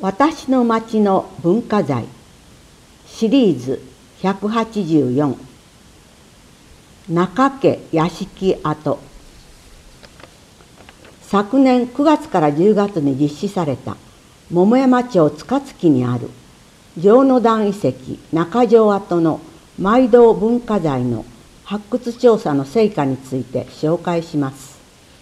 私の町の文化財シリーズ184中家屋敷跡。昨年9月から10月に実施された桃山町塚月にある城之段遺跡中城跡の埋蔵文化財の発掘調査の成果について紹介します。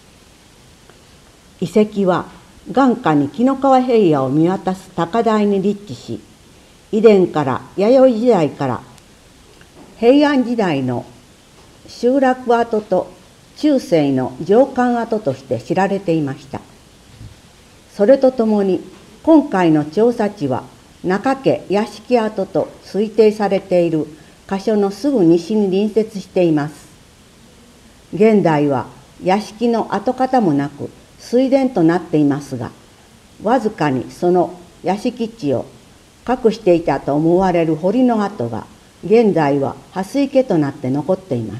遺跡は眼下に紀の川平野を見渡す高台に立地し、以前から弥生時代から平安時代の集落跡と中世の城下跡として知られていました。それとともに今回の調査地は中家屋敷跡と推定されている箇所のすぐ西に隣接しています。現代は屋敷の跡形もなく水田となっていますが、わずかにその屋敷地を隠していたと思われる堀の跡が現在は蓮池となって残っています。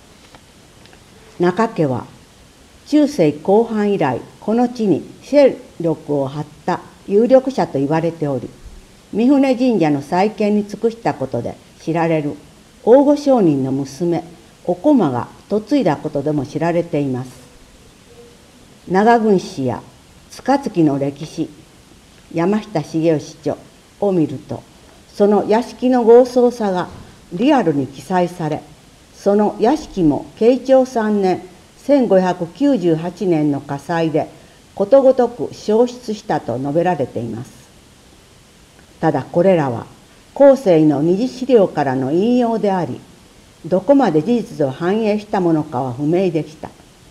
中家は中世後半以来この地に勢力を張った有力者と言われており、三船神社の再建に尽くしたことで知られる大御商人の娘お駒が嫁いだことでも知られています。長郡史や塚月の歴史、山下重義著を見ると、その屋敷の豪壮さがリアルに記載され、その屋敷も慶長3年1598年の火災でことごとく焼失したと述べられています。ただこれらは後世の二次資料からの引用であり、どこまで事実を反映したものかは不明でした。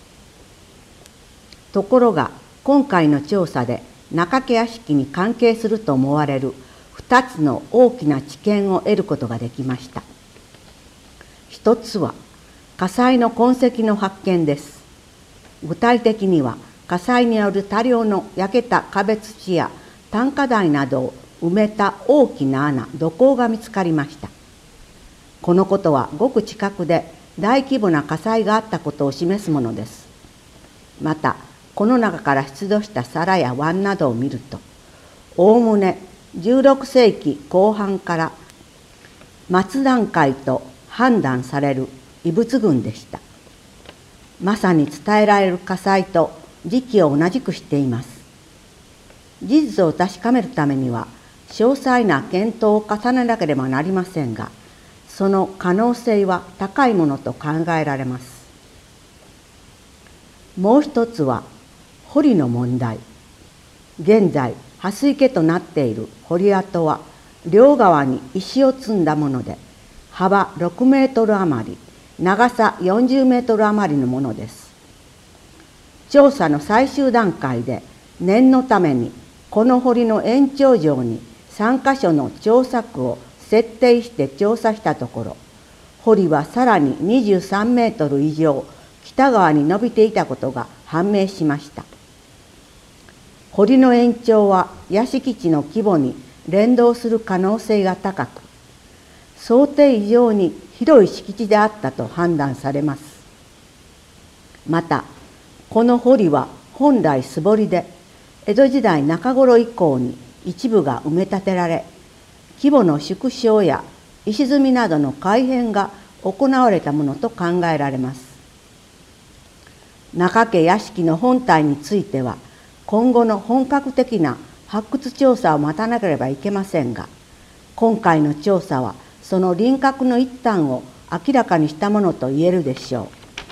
ところが今回の調査で中家屋敷に関係すると思われる2つの大きな知見を得ることができました。一つは火災の痕跡の発見です。具体的には火災による多量の焼けた壁土や炭化台などを埋めた大きな穴、土坑が見つかりました。このことはごく近くで大規模な火災があったことを示すものです。またこの中から出土した皿や碗などを見ると、おおむね16世紀後半から末段階と判断される遺物群でした。まさに伝えられる火災と時期を同じくしています。事実を確かめるためには詳細な検討を重ねなければなりませんが、その可能性は高いものと考えられます。もう一つは堀の問題。現在蓮池となっている堀跡は両側に石を積んだもので、幅6メートル余り、長さ40メートル余りのものです。調査の最終段階で念のためにこの堀の延長上に3カ所の調査区を設定して調査したところ、堀はさらに23メートル以上北側に伸びていたことが判明しました。堀の延長は屋敷地の規模に連動する可能性が高く、想定以上に広い敷地であったと判断されます。またこの堀は本来素堀で、江戸時代中頃以降に一部が埋め立てられ、規模の縮小や石積みなどの改変が行われたものと考えられます。中家屋敷の本体については今後の本格的な発掘調査を待たなければいけませんが、今回の調査はその輪郭の一端を明らかにしたものと言えるでしょ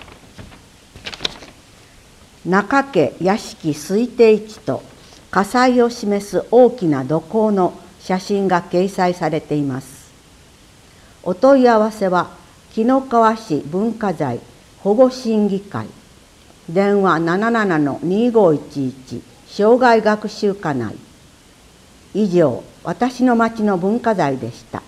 う。中家屋敷推定位置と火災を示す大きな土坑の写真が掲載されています。お問い合わせは紀の川市文化財保護審議会、電話77-2511生涯学習課内。以上、私の町の文化財でした。